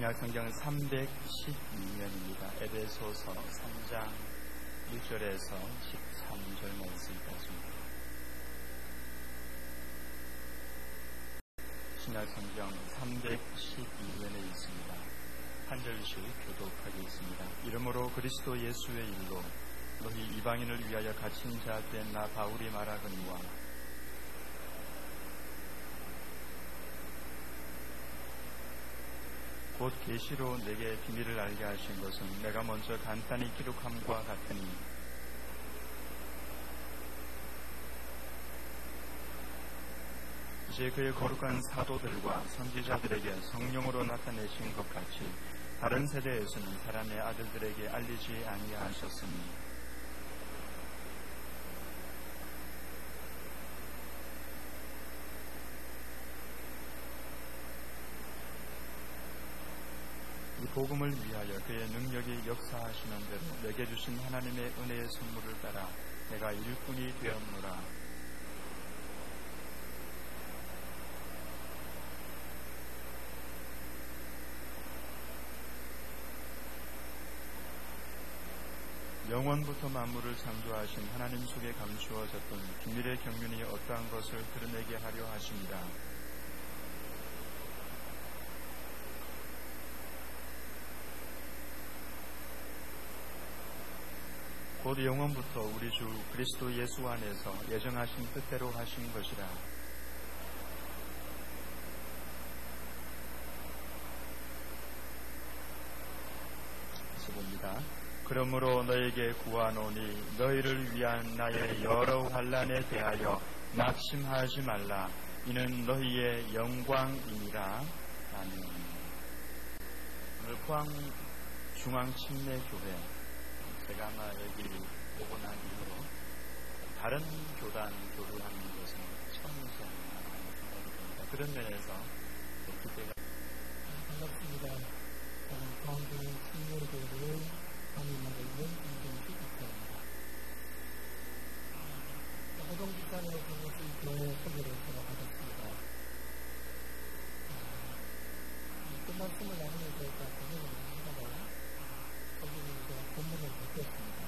신약성경 312면입니다. 에베소서 3장 1절에서 13절 말씀까지입니다. 신약성경 312면에 있습니다. 한 절씩 교독하겠습니다. 이러므로 그리스도 예수의 일로 너희 이방인을 위하여 갇힌 자 된 나 바울이 말하거니와 곧 계시로 내게 비밀을 알게 하신 것은 내가 먼저 간단히 기록함과 같으니 이제 그의 거룩한 사도들과 선지자들에게 성령으로 나타내신 것 같이 다른 세대에서는 사람의 아들들에게 알리지 아니하셨으니 이 복음을 위하여 그의 능력이 역사하시는 대로 내게 주신 하나님의 은혜의 선물을 따라 내가 일꾼이 되었노라. 영원부터 만물을 창조하신 하나님 속에 감추어졌던 비밀의 경륜이 어떠한 것을 드러내게 하려 하십니다. 곧 영원부터 우리 주 그리스도 예수 안에서 예정하신 뜻대로 하신 것이라. 다시 봅니다. 그러므로 너에게 구하노니 너희를 위한 나의 여러 환난에 대하여 낙심하지 말라. 이는 너희의 영광이니라. 아멘. 오늘 포항 중앙침례교회, 제가 아마 여기 오고 난 이후로 다른 교단 교류하는 것은 처음이지 않나 생각이 듭니다. 그런 면에서 기대가 반갑습니다. 저는 포항구 침례교회를 담임하고 있는 김정식 목사입니다. 호동 집단에서 이 교회 소개를 제가 받았습니다. 끝말씀을 나누면서 일단 고민을 하다가 거기는 제가 본문을 듣겠습니다.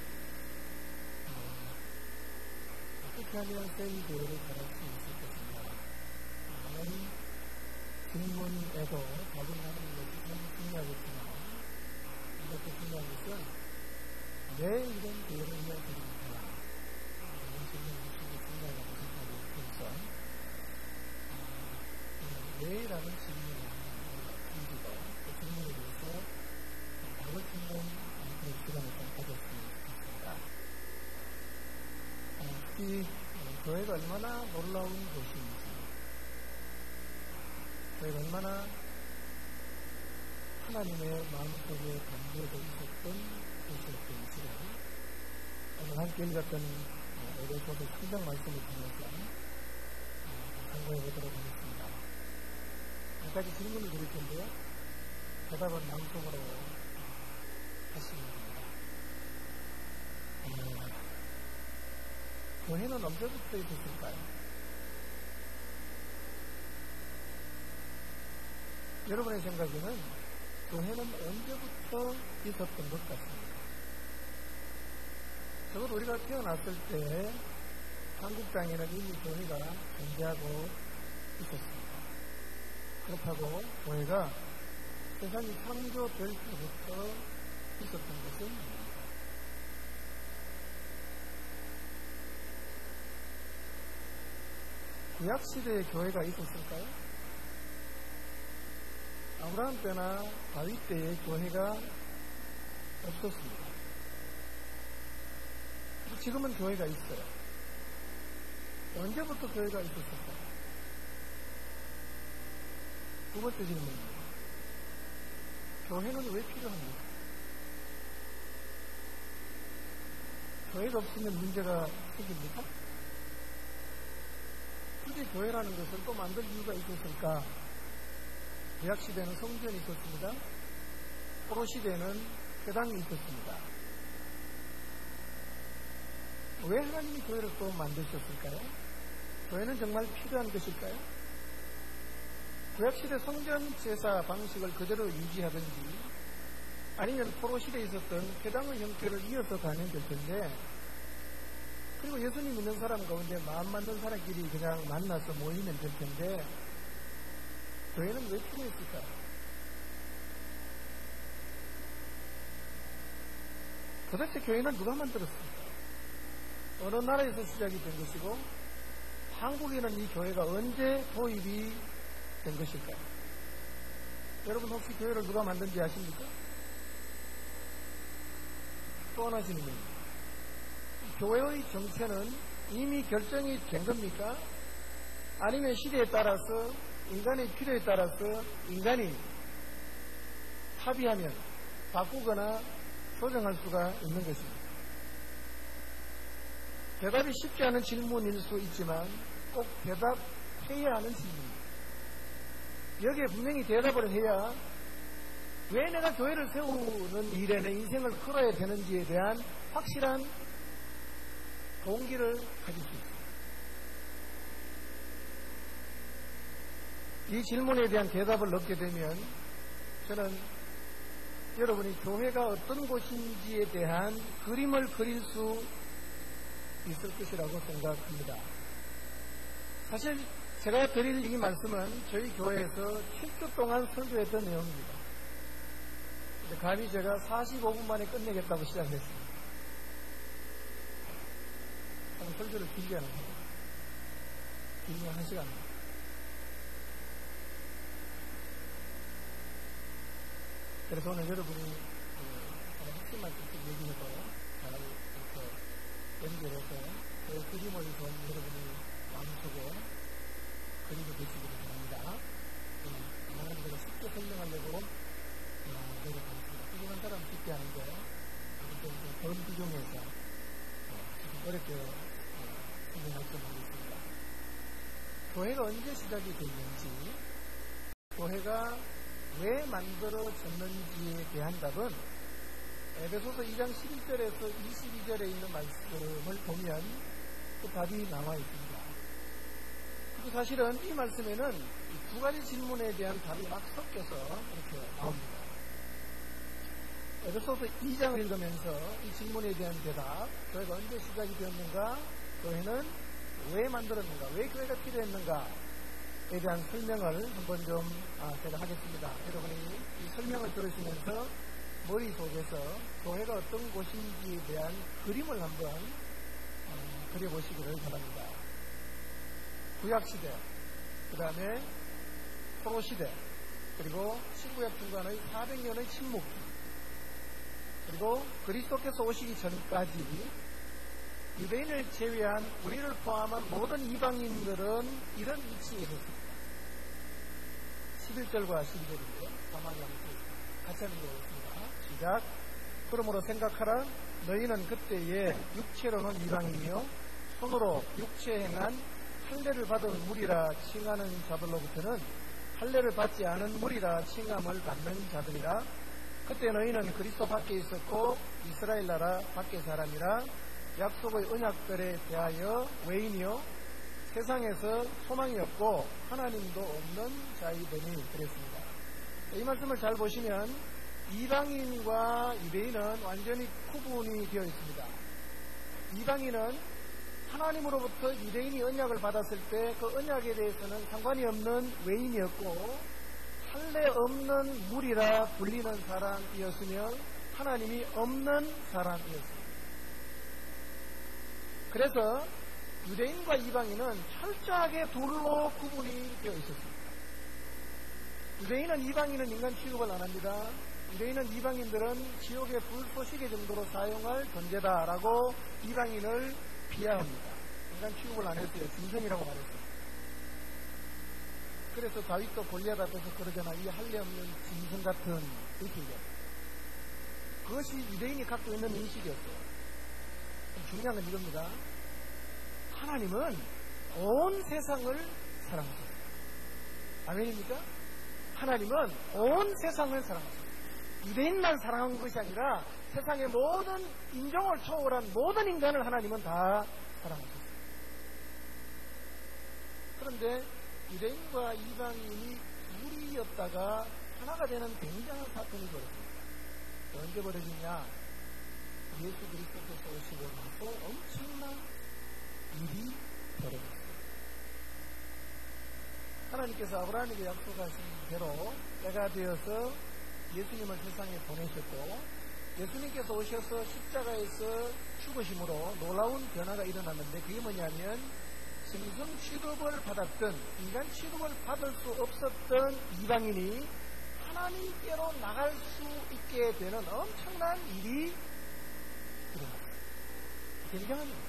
어떻게 하면 이 교회를 잘할 수 있을 것인가? 많은 질문에도 답을 하는 것이 참 중요하겠지만 이것도 중요한 것은 왜 이런 교회를 해야 되는가? 이런 질문이 중요하다고 생각이 들어서 왜라는 질문을 던지고 그 질문에 대해서 답을 찾는 그런 시간을 좀 가졌으면 좋겠습니다. 특히 교회가 얼마나 놀라운 곳인지, 교회가 얼마나 하나님의 마음속에 담겨져 있었던 곳이었던지를 오늘 함께 읽었던 에베소서 3장 말씀을 통해서 참고해 보도록 하겠습니다. 몇 가지 질문을 드릴 텐데요. 대답은 마음속으로 하시면 됩니다. 교회는 언제부터 있었을까요? 여러분의 생각에는 교회는 언제부터 있었던 것 같습니다. 적어도 우리가 태어났을 때 한국 땅에는 이미 교회가 존재하고 있었습니다. 그렇다고 교회가 세상이 창조될 때부터 있었던 것은 아닙니다. 구약시대에 교회가 있었을까요? 아브라함 때나 다윗 때에 교회가 없었습니다. 지금은 교회가 있어요. 언제부터 교회가 있었을까요? 두 번째 질문입니다. 교회는 왜 필요합니까? 교회가 없으면 문제가 생깁니까? 굳이 교회라는 것을 또 만들 이유가 있었을까? 구약시대에는 성전이 있었습니다. 포로시대에는 회당이 있었습니다. 왜 하나님이 교회를 또 만드셨을까요? 교회는 정말 필요한 것일까요? 구약시대 성전 제사 방식을 그대로 유지하든지 아니면 포로시대에 있었던 회당의 형태를 이어서 가는 될 텐데, 그리고 예수님 믿는 사람 가운데 마음 맞는 사람끼리 그냥 만나서 모이면 될 텐데 교회는 왜 필요했을까? 도대체 교회는 누가 만들었습니까? 어느 나라에서 시작이 된 것이고 한국에는 이 교회가 언제 도입이 된 것일까요? 여러분 혹시 교회를 누가 만든지 아십니까? 또 하나 질문입니다. 교회의 정체는 이미 결정이 된 겁니까? 아니면 시대에 따라서 인간의 필요에 따라서 인간이 합의하면 바꾸거나 조정할 수가 있는 것입니다. 대답이 쉽지 않은 질문일 수 있지만 꼭 대답해야 하는 질문입니다. 여기에 분명히 대답을 해야 왜 내가 교회를 세우는 일에 내 인생을 걸어야 되는지에 대한 확실한 동기를 가질 수 있습니다. 이 질문에 대한 대답을 얻게 되면 저는 여러분이 교회가 어떤 곳인지에 대한 그림을 그릴 수 있을 것이라고 생각합니다. 사실 제가 드릴 이 말씀은 저희 교회에서 7주 동안 설교했던 내용입니다. 감히 제가 45분 만에 끝내겠다고 시작했습니다. 설교를 길게 하는 거예요. 길게 1시간. 그래서 오늘 여러분이 핵심 말씀 얘기해서 잘 이렇게 연결해서 그 그림을 좀 여러분이 마음속에 그리고 계시기를 바랍니다. 하나님 제가 쉽게 설명하려고 노력하겠습니다. 훌륭한 사람 쉽게 하는데 좀 덜 비중해서 조금 어렵게 설명할 수 있습니다. 교회가 언제 시작이 됐는지, 교회가 왜 만들어졌는지에 대한 답은 에베소서 2장 11절에서 22절에 있는 말씀을 보면 그 답이 나와 있습니다. 그리고 사실은 이 말씀에는 두 가지 질문에 대한 답이 막 섞여서 이렇게 나옵니다. 에베소서 2장을 읽으면서 이 질문에 대한 대답, 교회가 언제 시작이 되었는가, 교회는 왜 만들었는가, 왜 교회가 필요했는가에 대한 설명을 한번 좀 제가 하겠습니다. 여러분이 이 설명을 들으시면서 머릿속에서 교회가 어떤 곳인지에 대한 그림을 한번 그려보시기를 바랍니다. 구약시대, 그 다음에 포로시대, 그리고 신구약 중간의 400년의 침묵기, 그리고 그리스도께서 오시기 전까지 유대인을 제외한 우리를 포함한 모든 이방인들은 이런 위치에 있었습니다. 11절과 12절인데요. 가만히 한번 같이 하는 거 있습니다. 시작. 그러므로 생각하라. 너희는 그때에 육체로는 이방이며 손으로 육체에 행한 할례를 받은 무리라 칭하는 자들로부터는 할례를 받지 않은 무리라 칭함을 받는 자들이라. 그때 너희는 그리스도 밖에 있었고 이스라엘 나라 밖의 사람이라. 약속의 언약들에 대하여 외인이요 세상에서 소망이 없고 하나님도 없는 자이되니 그랬습니다. 이 말씀을 잘 보시면 이방인과 유대인은 완전히 구분이 되어 있습니다. 이방인은 하나님으로부터 유대인이 언약을 받았을 때 그 언약에 대해서는 상관이 없는 외인이었고 할례 없는 무리라 불리는 사람이었으며 하나님이 없는 사람이었습니다. 그래서 유대인과 이방인은 철저하게 둘로 구분이 되어 있었습니다. 유대인은 이방인은 인간 취급을 안 합니다. 유대인은 이방인들은 지옥의 불쏘시개 정도로 사용할 존재다라고 이방인을 비하합니다. 인간 취급을 안 했어요. 짐승이라고 말했어요. 그래서 다윗도 골리앗 앞에서 그러잖아. 이 할례 없는 짐승 같은 의식이요. 그것이 유대인이 갖고 있는 인식이었어요. 중요한 건 이겁니다. 하나님은 온 세상을 사랑하셨어요. 아멘입니까? 하나님은 온 세상을 사랑하셨어요. 유대인만 사랑한 것이 아니라 세상의 모든 인종을 초월한 모든 인간을 하나님은 다 사랑하셨어요. 그런데 유대인과 이방인이 둘이었다가 하나가 되는 굉장한 사건이 벌어집니다. 언제 벌어지냐? 예수 그리스도께서 오시고 나서 엄청난 일이 벌어졌어요. 하나님께서 아브라함에게 약속하신 대로 때가 되어서 예수님을 세상에 보내셨고, 예수님께서 오셔서 십자가에서 죽으심으로 놀라운 변화가 일어났는데, 그게 뭐냐면 짐승 취급을 받았던, 인간 취급을 받을 수 없었던 이방인이 하나님께로 나갈 수 있게 되는 엄청난 일이 일어났어요. 굉장한 일입니다.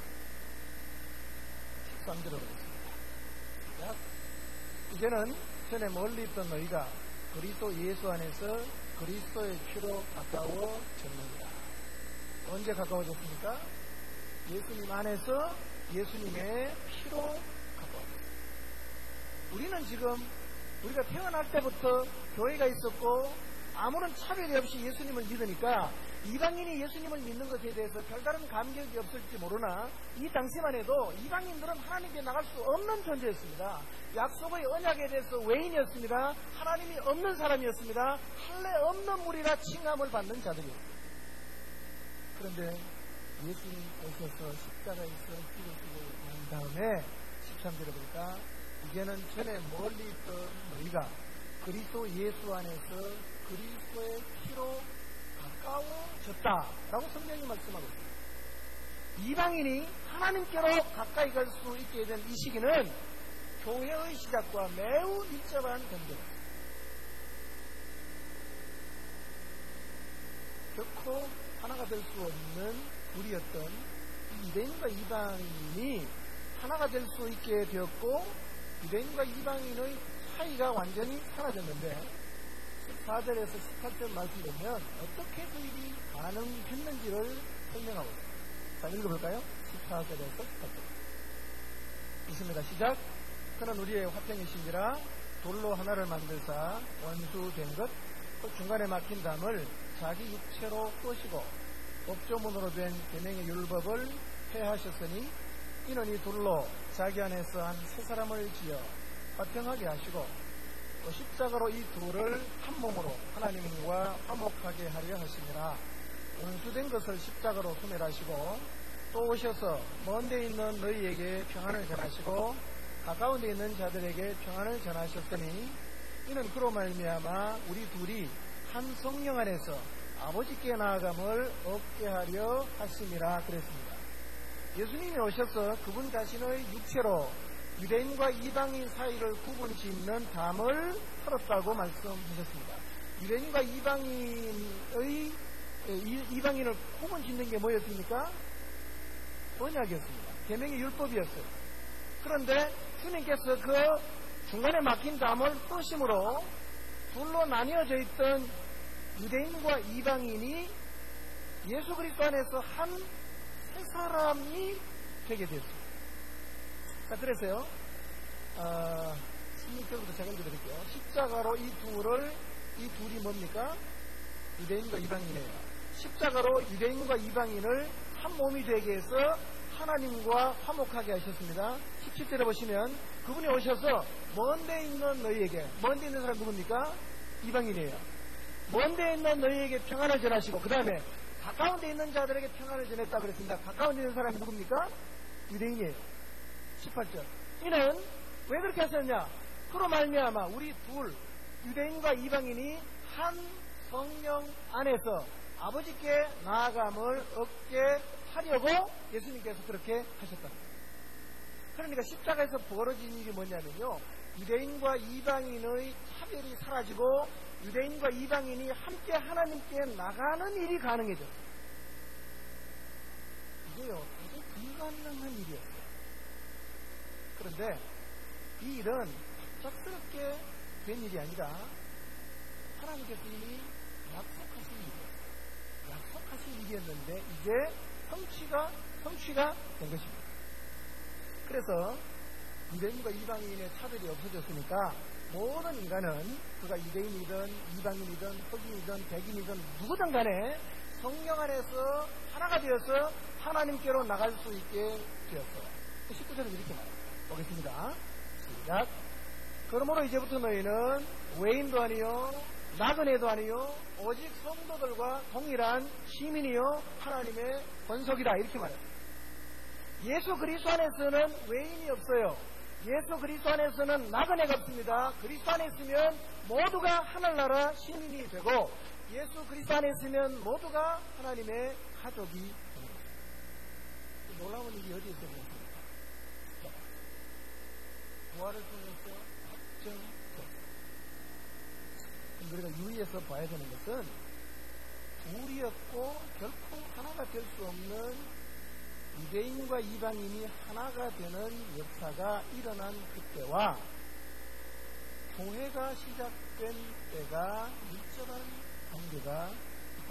13절을 보겠습니다. 이제는 전에 멀리 있던 너희가 그리스도 예수 안에서 그리스도의 피로 가까워졌느니라. 언제 가까워졌습니까? 예수님 안에서 예수님의 피로 가까워졌습니다. 우리는 지금 우리가 태어날 때부터 교회가 있었고 아무런 차별이 없이 예수님을 믿으니까 이방인이 예수님을 믿는 것에 대해서 별다른 감격이 없을지 모르나, 이 당시만 해도 이방인들은 하나님께 나갈 수 없는 존재였습니다. 약속의 언약에 대해서 외인이었습니다. 하나님이 없는 사람이었습니다. 할례 없는 무리라 칭함을 받는 자들이었습니다. 그런데 예수님 오셔서 십자가에서 죽으시고 난 다음에 13절에 보니까 이제는 전에 멀리 있던 너희가 그리스도 예수 안에서 그리스도의 피로 가까워졌다라고 성경이 말씀하고 있습니다. 이방인이 하나님께로 가까이 갈 수 있게 된 이 시기는 교회의 시작과 매우 밀접한 관계입니다. 결코 하나가 될 수 없는 둘이었던 유대인과 이방인이 하나가 될 수 있게 되었고, 유대인과 이방인의 사이가 완전히 사라졌는데, 14절에서 18절 말씀 보면 어떻게 그 일이 가능했는지를 설명하고 있습니다. 자, 읽어볼까요? 14절에서 18절 있습니다. 시작. 그는 우리의 화평이신지라 돌로 하나를 만들사 원수된 것, 그 중간에 막힌 담을 자기 육체로 끄시고 법조문으로 된 계명의 율법을 폐하셨으니, 이는 이 돌로 자기 안에서 한 세 사람을 지어 화평하게 하시고 십자가로 이 둘을 한 몸으로 하나님과 화목하게 하려 하시니라. 원수된 것을 십자가로 소멸하시고 또 오셔서 먼 데 있는 너희에게 평안을 전하시고 가까운 데 있는 자들에게 평안을 전하셨으니, 이는 그로 말미암아 우리 둘이 한 성령 안에서 아버지께 나아감을 얻게 하려 하심이라 그랬습니다. 예수님이 오셔서 그분 자신의 육체로 유대인과 이방인 사이를 구분짓는 담을 털었다고 말씀하셨습니다. 유대인과 이방인을 구분짓는 게 뭐였습니까? 언약이었습니다. 계명의 율법이었어요. 그런데 주님께서 그 중간에 막힌 담을 끄심으로 둘로 나뉘어져 있던 유대인과 이방인이 예수 그리스도 안에서 한 세 사람이 되게 됐습니다. 자, 그래서요, 16절부터 제가 읽어드릴게요. 십자가로 이 둘이 뭡니까? 유대인과 이방인이에요. 십자가로 유대인과 이방인을 한 몸이 되게 해서 하나님과 화목하게 하셨습니다. 17절에 보시면 그분이 오셔서 먼 데 있는 너희에게, 먼 데 있는 사람 누굽니까? 이방인이에요. 먼 데 있는 너희에게 평안을 전하시고, 그 다음에 가까운 데 있는 자들에게 평안을 전했다 그랬습니다. 가까운 데 있는 사람이 누굽니까? 유대인이에요. 18절. 이는 왜 그렇게 하셨냐? 그로 말미암아 우리 둘, 유대인과 이방인이 한 성령 안에서 아버지께 나아감을 얻게 하려고 예수님께서 그렇게 하셨다. 그러니까 십자가에서 벌어진 일이 뭐냐면요, 유대인과 이방인의 차별이 사라지고 유대인과 이방인이 함께 하나님께 나가는 일이 가능해졌어요. 이게요, 아주 불가능한 일이었어요. 그런데 이 일은 갑작스럽게 된 일이 아니라 하나님께서 이미 약속하신 일이었어요. 약속하신 일이었는데 이제 성취가 된 것입니다. 그래서 유대인과 이방인의 차별이 없어졌으니까 모든 인간은 그가 유대인이든 이방인이든 흑인이든 백인이든 누구든 간에 성령 안에서 하나가 되어서 하나님께로 나갈 수 있게 되었어요. 19절은 이렇게 말합니다. 보겠습니다. 시작. 그러므로 이제부터 너희는 외인도 아니요 나그네도 아니요 오직 성도들과 동일한 시민이요 하나님의 권속이다 이렇게 말합니다. 예수 그리스도 안에서는 외인이 없어요. 예수 그리스도 안에서는 나그네가 없습니다. 그리스도 안에 있으면 모두가 하늘나라 시민이 되고 예수 그리스도 안에 있으면 모두가 하나님의 가족이 되는 것입니다. 놀라운 일이 어디에서 보였습니까? 부활을 통해서 확정되었습니다. 우리가 유의해서 봐야 되는 것은 둘이었고 결코 하나가 될 수 없는 유대인과 이방인이 하나가 되는 역사가 일어난 그때와 교회가 시작된 때가 밀접한 관계가 있다.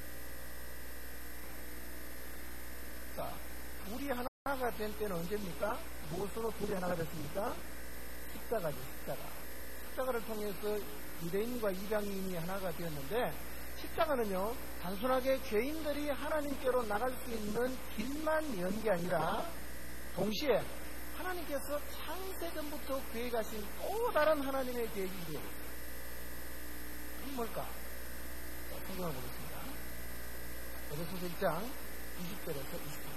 자, 둘이 하나가 된 때는 언제입니까? 무엇으로 둘이 하나가 됐습니까? 십자가죠, 십자가. 십자가를 통해서 유대인과 이방인이 하나가 되었는데 십자가는요 단순하게 죄인들이 하나님께로 나갈 수 있는 길만 연 게 아니라 동시에 하나님께서 창세전부터 계획하신 또 다른 하나님의 계획이 이루어졌어요. 그게 뭘까? 자, 성경을 보겠습니다. 에베소서 1장 20절에서 23절.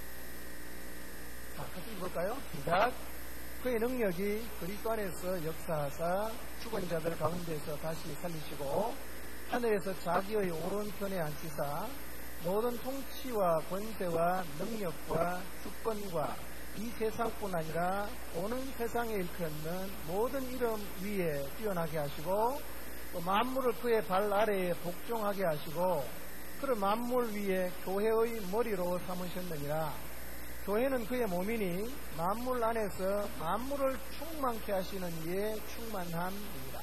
자, 같이 읽을까요? 시작. 그의 능력이 그리스도 안에서 역사하사 죽은 자들 가운데서 다시 살리시고 하늘에서 자기의 오른편에 앉히사 모든 통치와 권세와 능력과 주권과 이 세상뿐 아니라 오는 세상에 일컫는 모든 이름 위에 뛰어나게 하시고 또 만물을 그의 발 아래에 복종하게 하시고 그를 만물 위에 교회의 머리로 삼으셨느니라. 교회는 그의 몸이니 만물 안에서 만물을 충만케 하시는 이의 충만함이니라.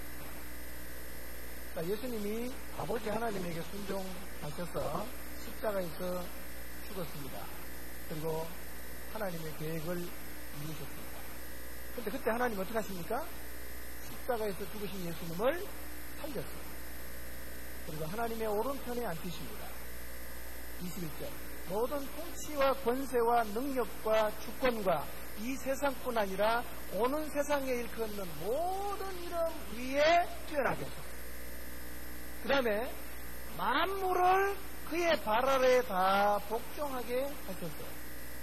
자, 예수님이 아버지 하나님에게 순종하셔서 십자가에서 죽었습니다. 그리고 하나님의 계획을 이루셨습니다. 그런데 그때 하나님 어떻게 하십니까? 십자가에서 죽으신 예수님을 살렸어요. 그리고 하나님의 오른편에 앉히십니다. 21절. 모든 통치와 권세와 능력과 주권과 이 세상뿐 아니라 오는 세상에 일컫는 모든 이름 위에 뛰어나게 하셨어요. 그 다음에 만물을 그의 발 아래에 다 복종하게 하셨어요.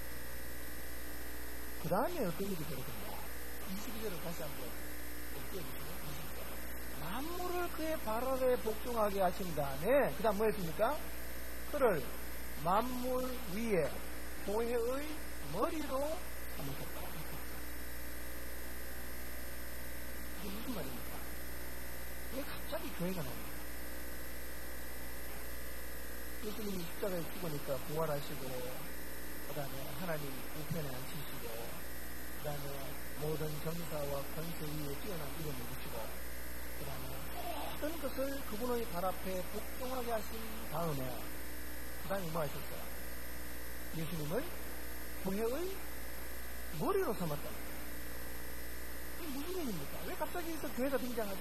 그 다음에 어떤 일이 되거든요. 22절을 다시 한번 띄워주시고 22절. 만물을 그의 발 아래에 복종하게 하신 다음에 그 다음 뭐 했습니까? 그를 만물 위에 교회의 머리로 삼으셨다. 이게 무슨 말입니까? 왜 갑자기 교회가 나옵니까? 예수님이 십자가에 죽으니까 부활하시고 그 다음에 하나님 우편에 앉히시고 그 다음에 모든 정사와 권세 위에 뛰어난 이름을 붙이고 그 다음에 모든 것을 그분의 발 앞에 복종하게 하신 다음에 그 다음에 뭐 하셨어요? 예수님을 교회의 머리로 삼았다. 이게 무슨 얘기입니까? 왜 갑자기 여기서 교회가 등장하죠?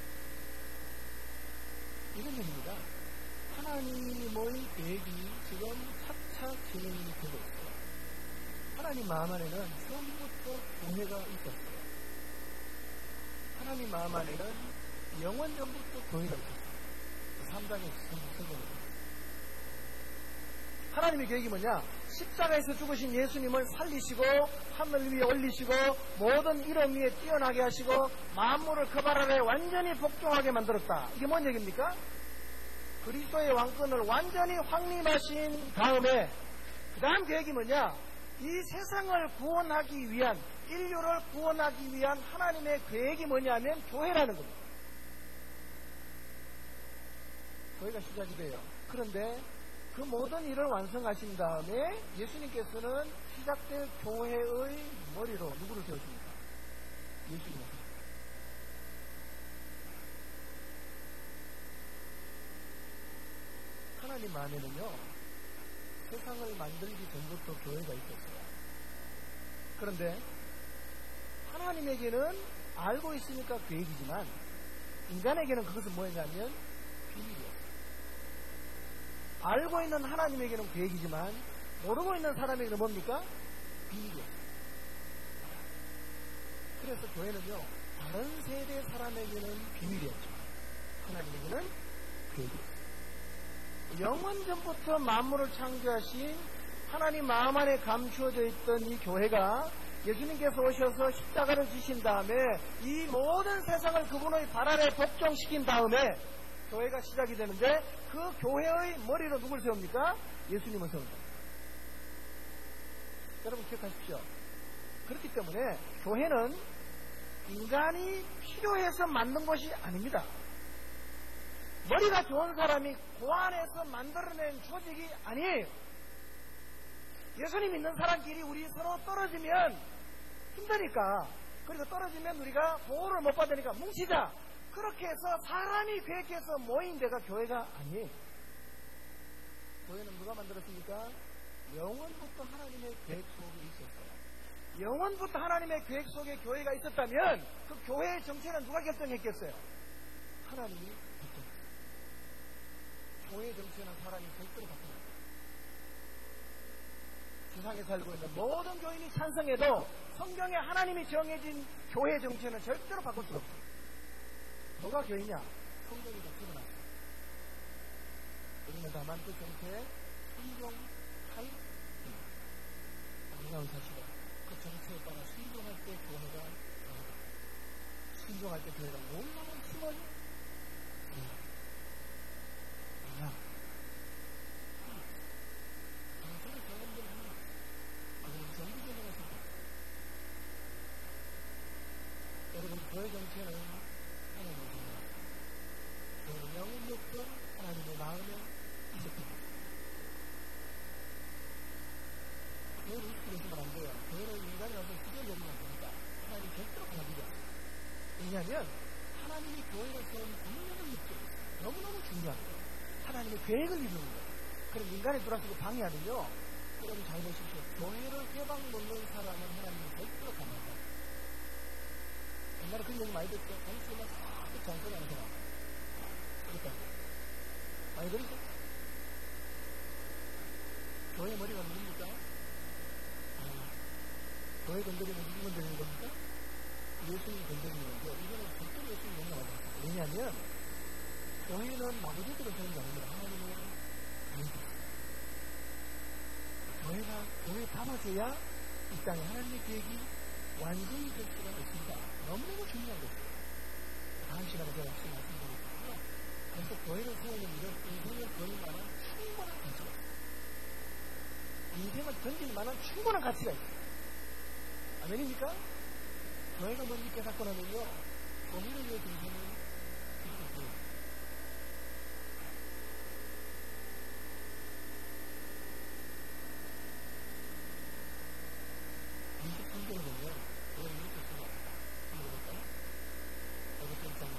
이런 얘기입니다. 하나님의 계획이 지금 차차 진행이 되고 있어요. 하나님 마음 안에는 처음부터 교회가 있었어요. 하나님 마음 안에는 영원 전부터 교회가 있었어요. 3장의 성경입니다. 하나님의 계획이 뭐냐? 십자가에서 죽으신 예수님을 살리시고 하늘 위에 올리시고 모든 이름 위에 뛰어나게 하시고 만물을 그 발 아래 완전히 복종하게 만들었다. 이게 뭔 얘기입니까? 그리스도의 왕권을 완전히 확립하신 다음에 그 다음 계획이 뭐냐? 이 세상을 구원하기 위한, 인류를 구원하기 위한 하나님의 계획이 뭐냐면 교회라는 겁니다. 교회가 시작이 돼요. 그런데 그 모든 일을 완성하신 다음에 예수님께서는 시작될 교회의 머리로 누구를 세우십니까? 예수님을. 하나님 안에는요 세상을 만들기 전부터 교회가 있었어요. 그런데 하나님에게는 알고 있으니까 계획이지만 인간에게는 그것은 뭐였냐면 비밀이었어요. 알고 있는 하나님에게는 계획이지만 모르고 있는 사람에게는 뭡니까? 비밀이었어요. 그래서 교회는요 다른 세대 사람에게는 비밀이었죠. 하나님에게는 계획이었어요. 영원 전부터 만물을 창조하신 하나님 마음 안에 감추어져 있던 이 교회가 예수님께서 오셔서 십자가를 지신 다음에 이 모든 세상을 그분의 발 아래 복종시킨 다음에 교회가 시작이 되는데 그 교회의 머리로 누굴 세웁니까? 예수님을 세운다. 여러분 기억하십시오. 그렇기 때문에 교회는 인간이 필요해서 만든 것이 아닙니다. 머리가 좋은 사람이 고안해서 만들어낸 조직이 아니에요. 예수님 믿는 사람끼리 우리 서로 떨어지면 힘드니까, 그리고 떨어지면 우리가 보호를 못 받으니까 뭉치자. 그렇게 해서 사람이 계획해서 모인 데가 교회가 아니에요. 교회는 누가 만들었습니까? 영원부터 하나님의 계획 속에 있었어요. 영원부터 하나님의 계획 속에 교회가 있었다면 그 교회의 정체는 누가 결정했겠어요? 하나님이 결정했어요. 교회의 정체는 사람이 절대로 바꾸는 거예요. 세상에 살고 있는 모든 교인이 찬성해도 성경에 하나님이 정해진 교회 정체는 절대로 바꿀 수 없어요. 누가 교회냐? 성경이 다 드러났어요. 우리는 다만 그 정체에 순종할 놀라운 사실은 그 정체에 따라 순종할 때 교회가 나오다. 순종할 때 교회가 놀라운 힘을 왜냐? 저는 경험들을 합니다. 그는 정기적으로 했습니다. 여러분, 교회 정체는 하나님의 정체입니다. 교회는 영원부터 하나님의 마음에 있었습니다. 교회를 이끌어주면 안 돼요. 교회는 인간이 와서 기대를 내리면 안 됩니다. 하나님 절대로 가비죠. 왜냐하면 하나님이 교회를 세운 분명한 목적이 있어요. 너무너무 중요한 거예요. 하나님의 계획을 이루는 거예요. 그럼 인간이 들어와서 방해하면요, 여러분 잘 보십시오. 교회를 회방 놓는 사람은 하나님이 절대로 가만하다. 옛날에 그런 얘기 많이 듣죠. 정치만 싹 정권하는 사람. 그랬다고. 많이 들으죠? 교회 머리가 누굽니까? 교회 건드리면 누구 건드리는 겁니까? 예수님 건드리는 건데, 이거는 절대로 예수님 영향하지 않습니다. 왜냐하면 교회는 마구제대로 세운 게 아닙니다. 하나님의 계획이 있어요. 교회 담아줘야 이 땅에 하나님의 계획이 완전히 될 수가 있습니다. 너무너무 중요한 것이에요. 다음 시간에 제가 혹시 말씀드리겠고요. 그래서 교회를 세우는 일은 인생을 걸을 만한 충분한 가치가 있어요. 인생을 던질 만한 충분한 가치가 있어요. 아멘입니까? 교회가 뭔지 깨닫고 나면요, 교회를 위해 인생을 이루어져요. 23절을 보면 그런 이렇게 쓰여있습니다. 한번 볼까요? 여기 좀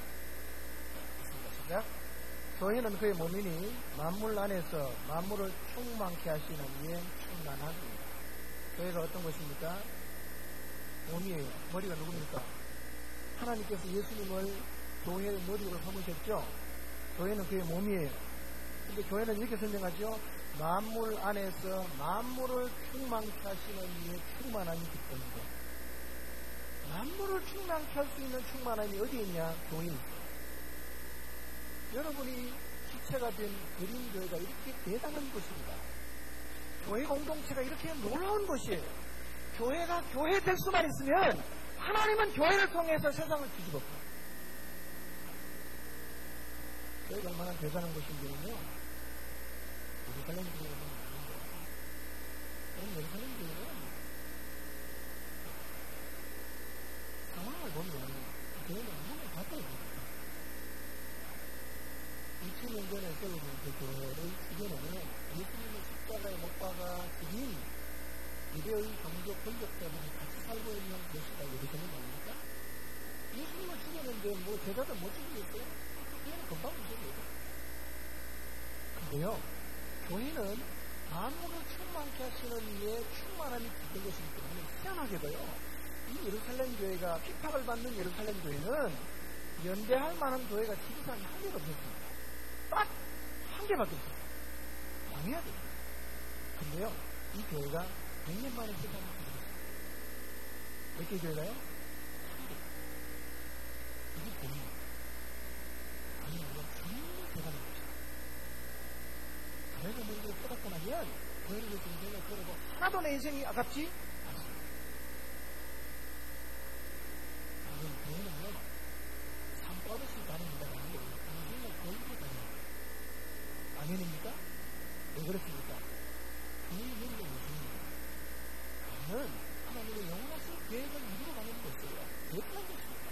있습니다. 시작. 교회는 그의 몸이니 만물 안에서 만물을 충만케 하시는 이에 충만합니다. 교회가 어떤 것입니까? 몸이에요. 머리가 누굽니까? 하나님께서 예수님을 교회의 머리로 삼으셨죠? 교회는 그의 몸이에요. 근데 교회는 이렇게 설명하죠? 만물 안에서 만물을 충만케 하시는 이의 충만함이 기쁨이다. 만물을 충만케 할 수 있는 충만함이 어디에 있냐? 교회에 있어요. 여러분이 지체가 된 그린교회가 이렇게 대단한 것입니다. 교회 공동체가 이렇게 놀라운 것이에요. 교회가 교회 될 수만 있으면 하나님은 교회를 통해서 세상을 뒤집었고, 교회가 얼마나 대단한 것인지는요, 예루살렘 교회가 아닌데, 그럼 예루살렘 교회는 상황을 보면 교회는 너무 바꿔야 됩니다. 2000년 전에 세워진 그 교회의 주변에는 예수님의 십자가에 못 박아 죽인 유대의 종교 권력 때문에 같이 살고 있는 것이다. 예루살렘 아닙니까? 예수님을 죽였는데 뭐 제자들 못 죽이겠어요? 교회는 금방 죽여요. 근데요, 교회는 만물을 충만케 하시는 이에 충만함이 있는 것이기 때문에 희한하게도요, 이 예루살렘 교회가 핍박을 받는 예루살렘 교회는 연대할 만한 교회가 지구상에 한 개도 없었습니다. 딱 한 개밖에 없어요. 망해야 돼요. 근데요, 이 교회가 100년 만에 세상을 뒤집었어요. 몇 개 교회가요? 한 개. 사람의 인생이 아깝지? 않습니다. 교회는요, 산버릇이 다닙니다. 인생을 걸고 다닙니다. 아멘입니까? 왜 그렇습니까? 교회의 머리가 무엇입니까? 교회는 하나님의 영원하신 계획을 이루어가는 것이에요. 대단한 것입니다.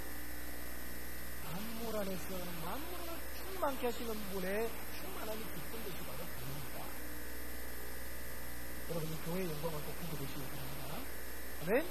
만물 안에서 만물을 충만케 하시는 분의 충만함이 깊은 것이 바로 교회입니다. 여러분이 교회의 영광을 꼭 보고 계시기 바랍니다. 아멘?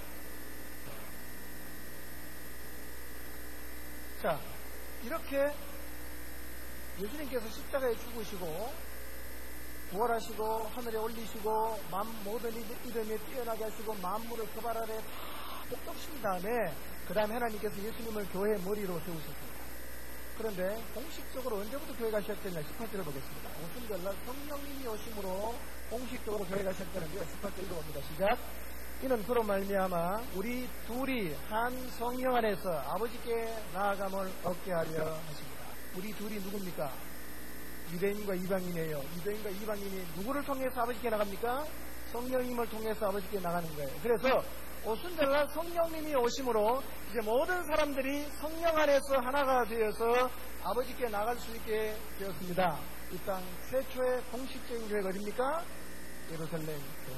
자, 이렇게 예수님께서 십자가에 죽으시고 부활하시고 하늘에 올리시고 모든 이름에 뛰어나게 하시고 만물을 그 발 아래 다 복독신 다음에 그 다음에 하나님께서 예수님을 교회의 머리로 세우셨습니다. 그런데 공식적으로 언제부터 교회가 시작됐냐 18절을 보겠습니다. 오순절날 성령님이 오심으로 공식적으로 교회가 시작되는데요. 18절 읽어봅니다. 시작. 이는 그로 말미암아 우리 둘이 한 성령 안에서 아버지께 나아감을 얻게 하려 하십니다. 우리 둘이 누굽니까? 유대인과 이방인이에요. 유대인과 이방인이 누구를 통해서 아버지께 나갑니까? 성령님을 통해서 아버지께 나가는 거예요. 그래서 오순절날 성령님이 오심으로 이제 모든 사람들이 성령 안에서 하나가 되어서 아버지께 나갈 수 있게 되었습니다. 이 땅 최초의 공식적인 교회가 어디입니까? 예루살렘 교회.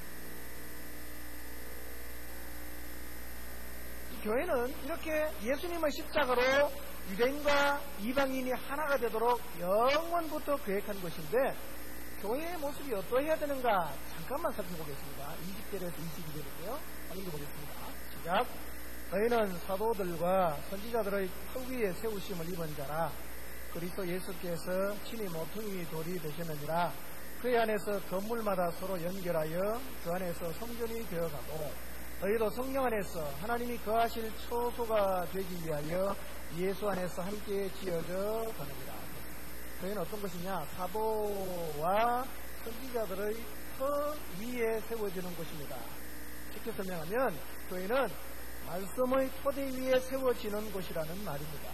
이 교회는 이렇게 예수님의 십자가로 유대인과 이방인이 하나가 되도록 영원부터 계획한 것인데 교회의 모습이 어떠해야 되는가 잠깐만 살펴보겠습니다. 20절에서 22절인데요. 읽어보겠습니다. 시작. 너희는 사도들과 선지자들의 턱 위에 세우심을 입은 자라. 그리스도 예수께서 친히 모퉁이 돌이 되셨느니라. 그 안에서 건물마다 서로 연결하여 그 안에서 성전이 되어가고 너희도 성령 안에서 하나님이 거하실 처소가 되기 위하여 예수 안에서 함께 지어져 가느니라. 저희는 어떤 것이냐? 사도와 선지자들의 터 위에 세워지는 것입니다. 쉽게 설명하면 교회는 말씀의 토대 위에 세워지는 곳이라는 말입니다.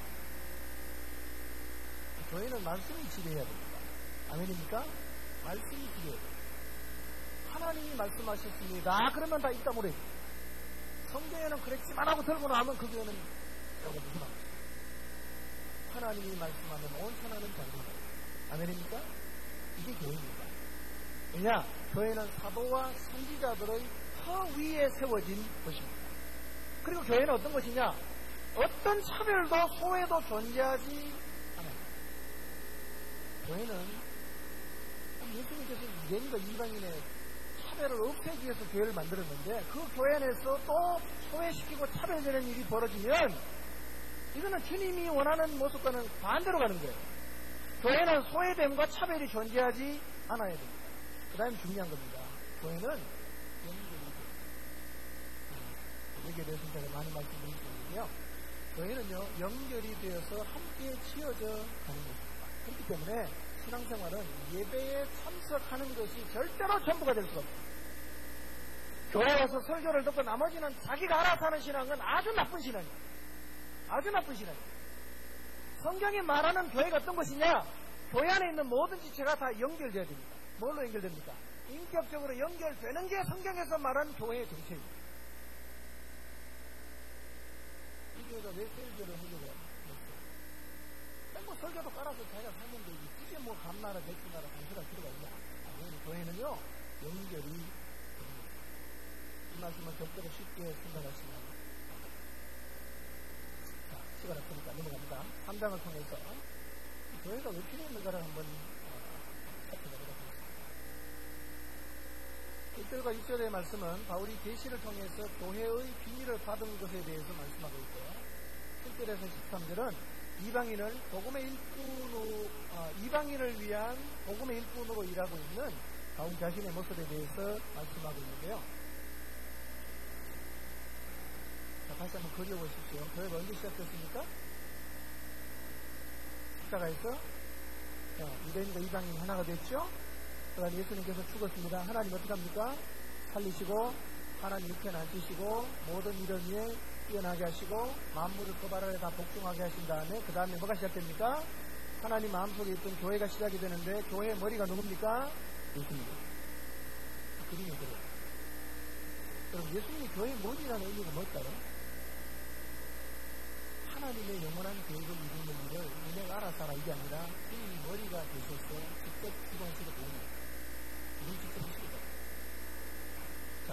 교회는 말씀이 지배해야 됩니다. 아멘입니까? 말씀이 지배해야 됩니다. 하나님이 말씀하셨습니다. 그러면 다 있다 모르겠다. 성경에는 그랬지만 하고 들고 나면 그 교회는 여러분 무슨 말입니까? 하나님이 말씀하면 온 천하는 자유입니다. 아멘입니까? 이게 교회입니다. 왜냐? 교회는 사도와 선지자들의 터 위에 세워진 것입니다. 그리고 교회는 어떤 것이냐? 어떤 차별도 소외도 존재하지 않아요. 교회는 예수님께서 유대인과 이방인의 차별을 없애기 위해서 교회를 만들었는데 그 교회 안에서 또 소외시키고 차별되는 일이 벌어지면 이거는 주님이 원하는 모습과는 반대로 가는 거예요. 교회는 소외됨과 차별이 존재하지 않아야 됩니다. 그 다음에 중요한 겁니다. 교회는 연결이 돼요. 여기에 대해서 제가 많이 말씀드릴 텐데요. 교회는요, 연결이 되어서 함께 지어져 가는 것입니다. 그렇기 때문에 신앙생활은 예배에 참석하는 것이 절대로 전부가 될 수 없습니다. 교회 와서 설교를 듣고 나머지는 자기가 알아서 하는 신앙은 아주 나쁜 신앙이에요. 아주 나쁜 신앙이에요. 성경이 말하는 교회가 어떤 것이냐? 교회 안에 있는 모든 지체가 다 연결돼야 됩니다. 뭘로 연결됩니까? 인격적으로 연결되는 게 성경에서 말하는 교회의 정체입니다. 이 교회가 왜 설교를 하려고 했어요? 뭐 설교도 깔아서 자기가 살면 되지. 이게 뭐 감나라, 백주나라, 단수라 필요가 있냐? 교회는요, 연결이 됩니다. 이 말씀은 절대로 쉽게 생각하시면 안 됩니다. 자, 시간 없으니까 넘어갑니다. 3장을 통해서 교회가 왜 필요했는가를 한번 살펴보도록 하겠습니다. 1절과 6절의 말씀은 바울이 계시를 통해서 교회의 비밀을 받은 것에 대해서 말씀하고 있고요. 7절에서 13절은 이방인을 복음의 일꾼으로, 이방인을 위한 복음의 일꾼으로 일하고 있는 바울 자신의 모습에 대해서 말씀하고 있는데요. 자, 다시 한번 그려보십시오. 교회가 언제 시작됐습니까? 십자가에서 유대인과 이방인이 하나가 됐죠. 그다음에 예수님께서 죽었습니다. 하나님 어떻게 합니까? 살리시고 하나님 육편에 앉히시고 모든 이름 위에 뛰어나게 하시고 만물을 그 발 아래 다 복종하게 하신 다음에 그 다음에 뭐가 시작됩니까? 하나님 마음속에 있던 교회가 시작이 되는데 교회의 머리가 누굽니까? 예수님입니다. 그림이 그래요. 1절, 여러분, 예수님이 교회의 머리라는 의미가 뭘까요? 하나님의 영원한 계획을 이루는 일을 너네가 알아서 하라, 이게 아니라 주님이 머리가 되셔서 직접 주관하시고 보는 거예요. 이걸 직접 하시거든요. 자,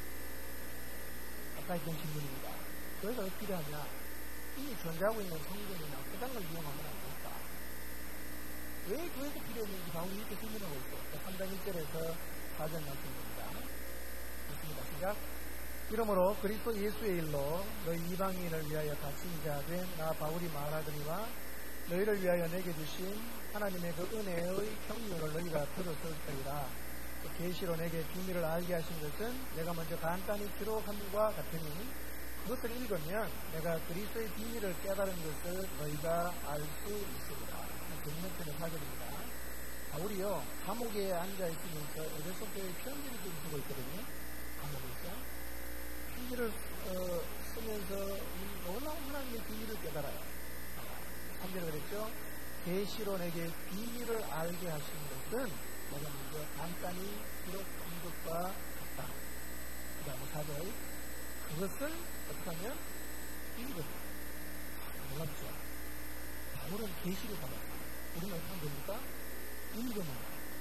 아까 했던 질문입니다. 교회가 왜 필요하냐? 이미 존재하고 있는 성전이나 회당을 이용하면 안 될까? 왜 교회가 필요했는지 바울이 이렇게 설명하고 있어요. 3장 1절에서 4절 말씀입니다. 좋습니다. 시작. 이러므로 그리스도 예수의 일로 너희 이방인을 위하여 갇힌 자 된 나 바울이 말하더니와 너희를 위하여 내게 주신 하나님의 그 은혜의 경륜을 너희가 들었을 때이라. 계시로 내게 비밀을 알게 하신 것은 내가 먼저 간단히 기록함과 같으니 그것을 읽으면 내가 그리스도의 비밀을 깨달은 것을 너희가 알 수 있으리라. 정면편의 사절입니다. 바울이요, 감옥에 앉아있으면서 에베소 교회에 편지를 좀 쓰고 있거든요. 감옥에서 편지를 쓰면서 놀라운 하나님의 비밀을 깨달아요. 3절에 그랬죠. 계시로 내게 비밀을 알게 하신 것은 내가 먼저 간단히 기록한 것과 같다. 그 다음에 4절, 그것을 어떻게 하면 읽으면 놀랍죠. 바울은 계시를 받았어요. 우리는 어떻게 하면 됩니까? 읽으면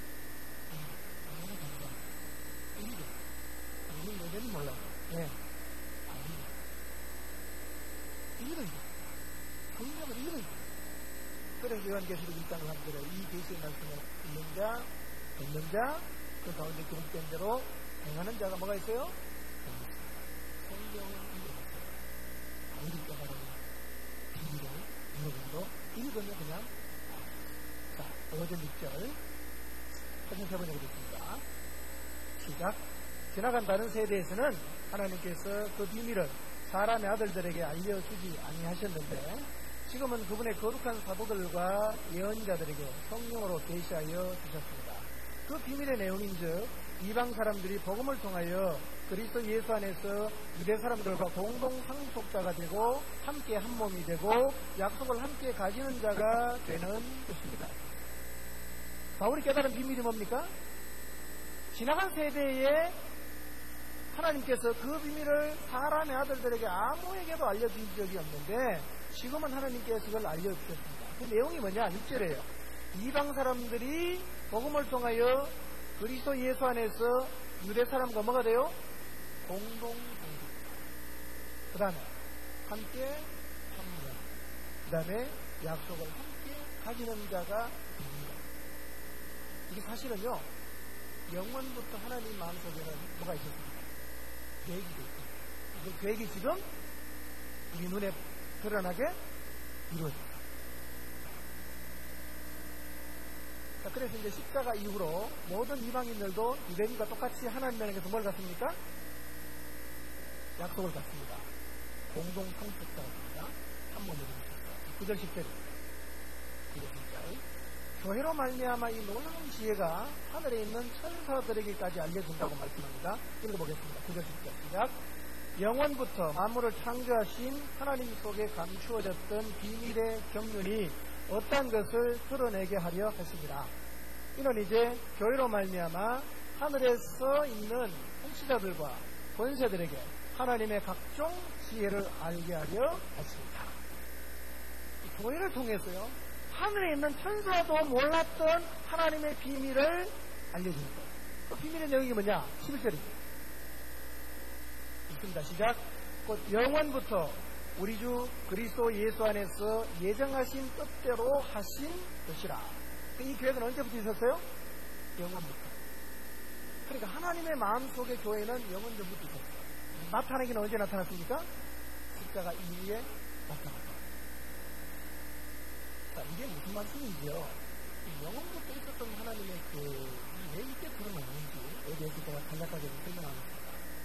얼마나 감사합니다. 읽으면 우리는 여전히 몰라요. 네. 읽어요. 성경을 읽어요. 그래서 요한계시록 1장 3절에 이 계시의 말씀을 읽는 자, 듣는 자, 그 가운데 기록된 대로 행하는 자가 뭐가 있어요? 성경을 읽어봤어요. 바울이 깨달은 비밀을 여러분도 읽으면 그냥 자, 5절 6절 사진 3번에 그랬습니다. 시작. 지나간 다른 세대에서는 하나님께서 그 비밀을 사람의 아들들에게 알려주지 아니하셨는데 지금은 그분의 거룩한 사도들과 예언자들에게 성령으로 계시하여 주셨습니다. 그 비밀의 내용인즉 이방 사람들이 복음을 통하여 그리스도 예수 안에서 유대 사람들과 공동 상속자가 되고 함께 한 몸이 되고 약속을 함께 가지는 자가 되는 것입니다. 바울이 깨달은 비밀이 뭡니까? 지나간 세대에 하나님께서 그 비밀을 사람의 아들들에게 아무에게도 알려준 적이 없는데 지금은 하나님께서 그걸 알려주셨습니다. 그 내용이 뭐냐? 6절에요. 이방 사람들이 복음을 통하여 그리스도 예수 안에서 유대 사람과 뭐가 돼요? 공동 상속자. 그 다음에 함께 합니다. 그 다음에 약속을 함께 가지는 자가 됩니다. 이게 사실은요, 영원부터 하나님 마음속에는 뭐가 있었습니까? 계획이 있습니다. 그 계획이 지금 우리 눈에 드러나게 이루어집니다. 자, 그래서 이제 십자가 이후로 모든 이방인들도 유대인과 똑같이 하나님 나라에서 뭘 갖습니까? 약속을 갖습니다. 공동 상속자가 됩니다. 한 몸이 되셨어요. 9절 10절입니다. 9절 10절. 교회로 말미암아 이 놀라운 지혜가 하늘에 있는 천사들에게까지 알려진다고 말씀합니다. 읽어보겠습니다. 9절 10절 시작. 영원부터 만물을 창조하신 하나님 속에 감추어졌던 비밀의 경륜이 어떠한 것을 드러내게 하려 하십니다. 이는 이제 교회로 말미암아 하늘에서 있는 통치자들과 권세들에게 하나님의 각종 지혜를 알게 하려 하십니다. 교회를 통해서요, 하늘에 있는 천사도 몰랐던 하나님의 비밀을 알려주는 거예요. 그 비밀의 내용이 뭐냐? 11절입니다. 읽습니다. 시작. 곧 영원부터 우리 주 그리스도 예수 안에서 예정하신 뜻대로 하신 것이라. 이 계획은 언제부터 있었어요? 영원부터. 그러니까 하나님의 마음속의 교회는 영원 전부터 있었어요. 나타나기는 언제 나타났습니까? 십자가 이후에 나타났다. 자, 이게 무슨 말씀이죠? 영원부터 있었던 하나님의 왜 이때 드러나는지에 대해서 제가 간략하게 설명하겠습니다.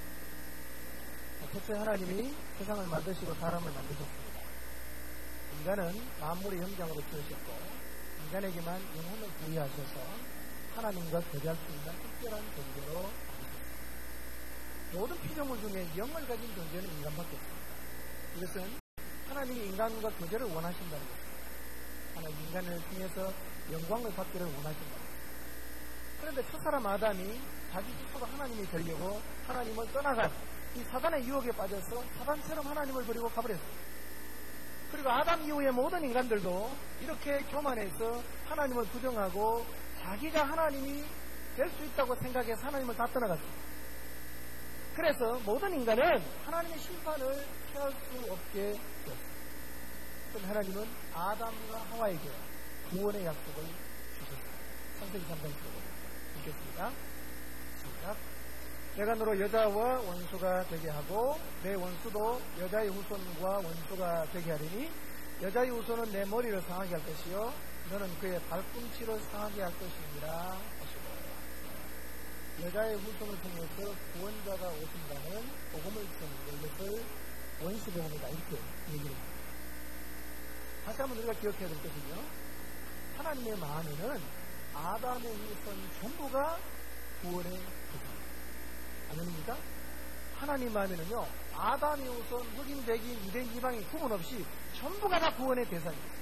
태초에 하나님이 세상을 만드시고 사람을 만드셨습니다. 인간은 만물의 형상으로 지으셨고 인간에게만 영혼을 부여하셔서 하나님과 교제할 수 있는 특별한 존재로 만드셨습니다. 모든 피조물 중에 영을 가진 존재는 인간밖에 없습니다. 이것은 하나님이 인간과 교제를 원하신다는 것입니다. 하나님 인간을 통해서 영광을 받기를 원하신다는 것입니다. 그런데 첫사람 아담이 자기 스스로 하나님이 되려고 하나님을 떠나간 이 사단의 유혹에 빠져서 사단처럼 하나님을 버리고 가버렸어요. 그리고 아담 이후의 모든 인간들도 이렇게 교만해서 하나님을 부정하고 자기가 하나님이 될 수 있다고 생각해서 하나님을 다 떠나갔어요. 그래서 모든 인간은 하나님의 심판을 피할 수 없게 되었어요. 그럼 하나님은 아담과 하와에게 구원의 약속을 주셨어요. 창세기 3장 15절 읽겠습니다. 시작. 내가 너로 여자와 원수가 되게 하고 내 원수도 여자의 후손과 원수가 되게 하리니 여자의 후손은 내 머리를 상하게 할 것이요 너는 그의 발꿈치를 상하게 할 것이니라 하시고, 여자의 후손을 통해서 구원자가 오신다는 복음을 전하는 것을 원시복음이다 이렇게 얘기를 합니다. 다시 한번 우리가 기억해야 될 것은요, 하나님의 마음에는 아담의 후손 전부가 구원의 대상입니다. 아닙니까? 하나님 마음에는요, 아담의 후손, 흑인, 백인, 유대인, 이방인 구분 없이 전부가 다 구원의 대상입니다.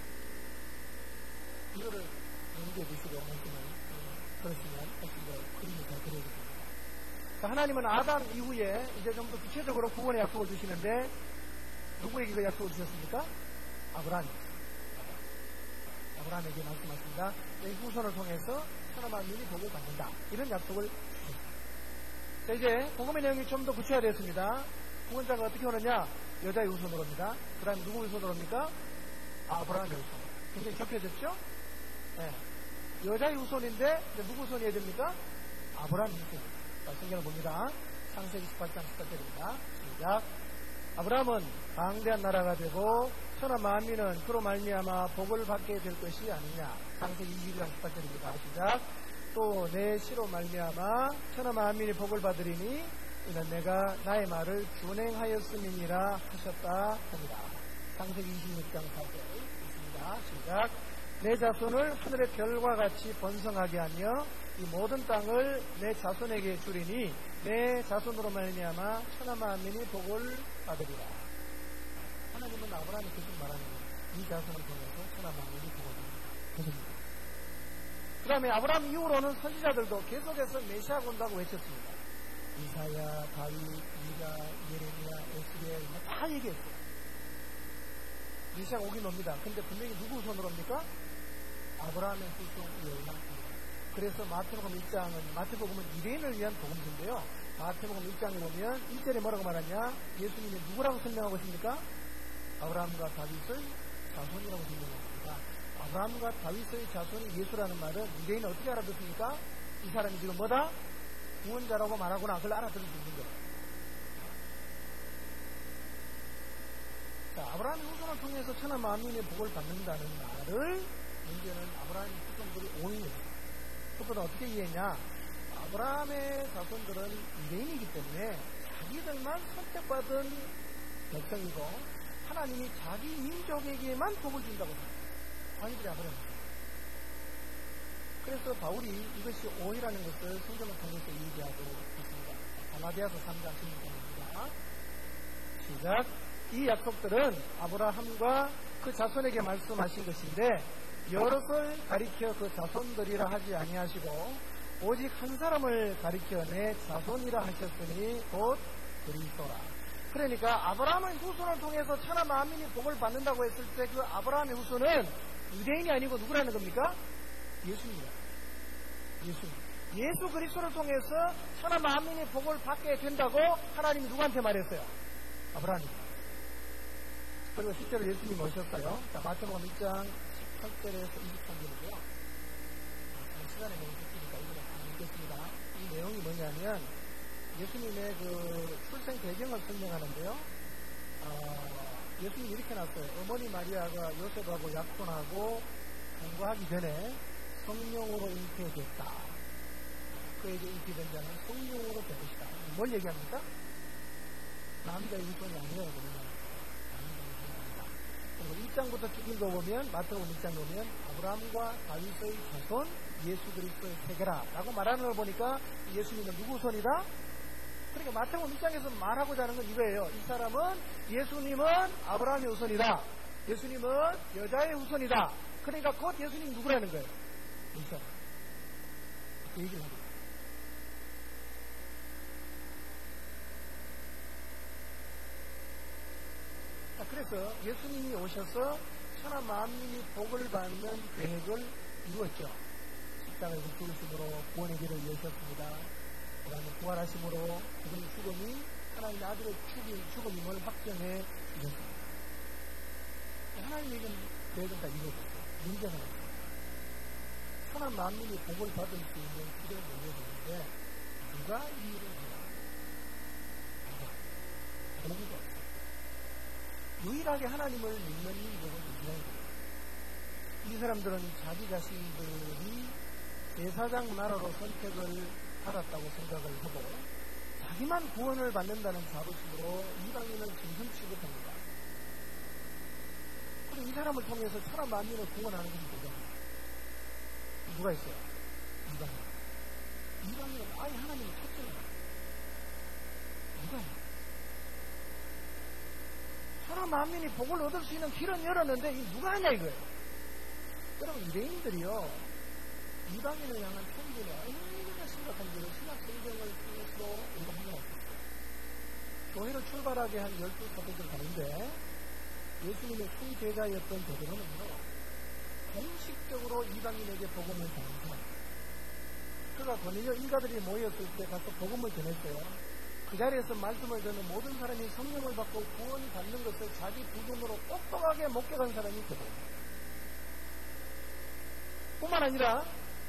이거를 연구해 보시고 그렇지만 그림을 잘 그려야 됩니다. 하나님은 아담 이후에 이제 좀 더 구체적으로 구원의 약속을 주시는데 누구에게 그 약속을 주셨습니까? 아브라함에게 말씀하십니다. 내 후손을 통해서 천하 만민이 복을 받는다. 이런 약속을 주셨습니다. 자, 이제 복음의 내용이 좀 더 구체화되었습니다. 구원자가 어떻게 오느냐? 여자의 후손으로 옵니다. 그 다음에 누구 후손으로 옵니까? 아브라함의 후손. 굉장히 좁혀졌죠? 네. 여자의 후손인데 누구 후손이어야 됩니까? 아브라함의 후손. 자, 성경을 봅니다. 창세기 18장 18절입니다. 시작. 아브라함은 방대한 나라가 되고 천하 만민은 그로 말미암아 복을 받게 될 것이 아니냐. 창세기 22장 18절입니다. 시작. 또 내 씨로 말미암아 천하 만민이 복을 받으리니 이는 내가 나의 말을 준행하였음이니라 하셨다 합니다. 창세기 26장 4절 있습니다. 시작. 내 자손을 하늘의 별과 같이 번성하게 하며 이 모든 땅을 내 자손에게 주리니 내 자손으로 말미암아 천하 만민이 복을 받으리라. 하나님은 아브라함이 계속 말하는 거예요. 이 자손을 통해서 천하 만민이 복을 받는다. 그 다음에 아브라함 이후로는 선지자들도 계속해서 메시아가 온다고 외쳤습니다. 이사야, 다윗, 미가, 예레미야, 에스겔 다 얘기했어요. 메시아가 오긴 옵니다. 근데 분명히 누구 후손으로 옵니까? 아브라함의 후손이에요. 그래서 마태복음은 유대인을 위한 복음서인데요. 마태복음 1장에 보면 1절에 뭐라고 말하냐? 예수님이 누구라고 설명하고 있습니까? 아브라함과 다윗의 자손이라고 설명합니다. 아브라함과 다윗의 자손이 예수라는 말은 유대인은 어떻게 알아듣습니까? 이 사람이 지금 뭐다? 구원자라고 말하구나. 그걸 알아들을 수 있는 거예요. 자, 아브라함의 후손을 통해서 천하 만민의 복을 받는다는 말을 문제는 아브라함의 후손들이 오인했어요. 그것보다 어떻게 이해했냐? 아브라함의 자손들은 유대인이기 때문에 자기들만 선택받은 백성이고 하나님이 자기 민족에게만 복을 준다고 생각해요. 자기들이 아브라함이에요. 그래서 바울이 이것이 오해라는 것을 성경을 통해서 얘기하고 있습니다. 갈라디아서 3장 16절입니다. 시작. 이 약속들은 아브라함과 그 자손에게 말씀하신 것인데 여럿을 가리켜 그 자손들이라 하지 아니하시고 오직 한 사람을 가리켜 내 자손이라 하셨으니 곧 그리스도라. 그러니까 아브라함의 후손을 통해서 천하 만민이 복을 받는다고 했을 때 그 아브라함의 후손은 유대인이 아니고 누구라는 겁니까? 예수입니다. 예수 그리스도를 통해서 천하 만민이 복을 받게 된다고 하나님이 누구한테 말했어요? 아브라함입니다. 그리고 실제로 예수님이 오셨어요. 자, 마태복음 1장 18절에서 23절이고요. 시간이 너무 좋으니까 이거는 안 읽겠습니다. 이 내용이 뭐냐면 예수님의 그 출생 배경을 설명하는데요. 예수님이 이렇게 났어요. 어머니 마리아가 요셉하고 약혼하고 공부하기 전에 성령으로 잉태됐다. 그에게 잉태된 자는 성령으로 된 것이다. 뭘 얘기합니까? 남자의 후손이 아니라고 그러는 그리고 1장부터 쭉 읽어보면 마태복음 1장 보면 아브라함과 다윗의 자손 예수 그리스도의 세계라라고 말하는 걸 보니까 예수님은 누구 후손이다? 그러니까 마태복음 1장에서 말하고자 하는 건 이거예요. 이 사람은 예수님은 아브라함의 후손이다. 예수님은 여자의 후손이다. 그러니까 곧 예수님 누구라는 거예요? 이 사람. 그 얘기를 합니다. 그래서 예수님이 오셔서 천하 만민이 복을 받는 계획을 이루었죠. 십자가에서 죽으심으로 구원의 길을 여셨습니다. 그 다음에 부활하심으로 그분의 죽음이 하나님의 아들의 죽음임을 확정해 주셨습니다. 하나님의 계획은 다 이루어졌어요. 문제는 없어요. 천하 만민이 복을 받을 수 있는 길을 열려주는데 누가 이 일을 해요? 누가? 없어요. 유일하게 하나님을 믿는 민족은 이스라엘입니다. 이 사람들은 자기 자신들이 제사장 나라로 선택을 받았다고 생각을 하고 자기만 구원을 받는다는 자부심으로 이방인을 짐승 취급합니다. 그리고 이 사람을 통해서 천하 만민을 구원하는 것이 뭐냐? 누가 있어요? 이방인. 이방인은 아예 하나님을 찾잖아요. 누가 해요? 천하 만민이 복을 얻을 수 있는 길은 열었는데 이 누가 하냐 이거예요. 여러분 유대인들이요 이방인을 향한 편견이 얼마나 심각한 지를 신약 성경을 통해서 우리가 확인했었어요. 교회를 출발하게 한 12사도들 가운데 예수님의 수제자였던 베드로는요 공식적으로 이방인에게 복음을 전한 사람. 그가 고넬료 일가들이 모였을 때 가서 복음을 전했어요. 그 자리에서 말씀을 듣는 모든 사람이 성령을 받고 구원받는 것을 자기 부분으로 똑똑하게 목격한 사람이 베드로입니다. 뿐만 아니라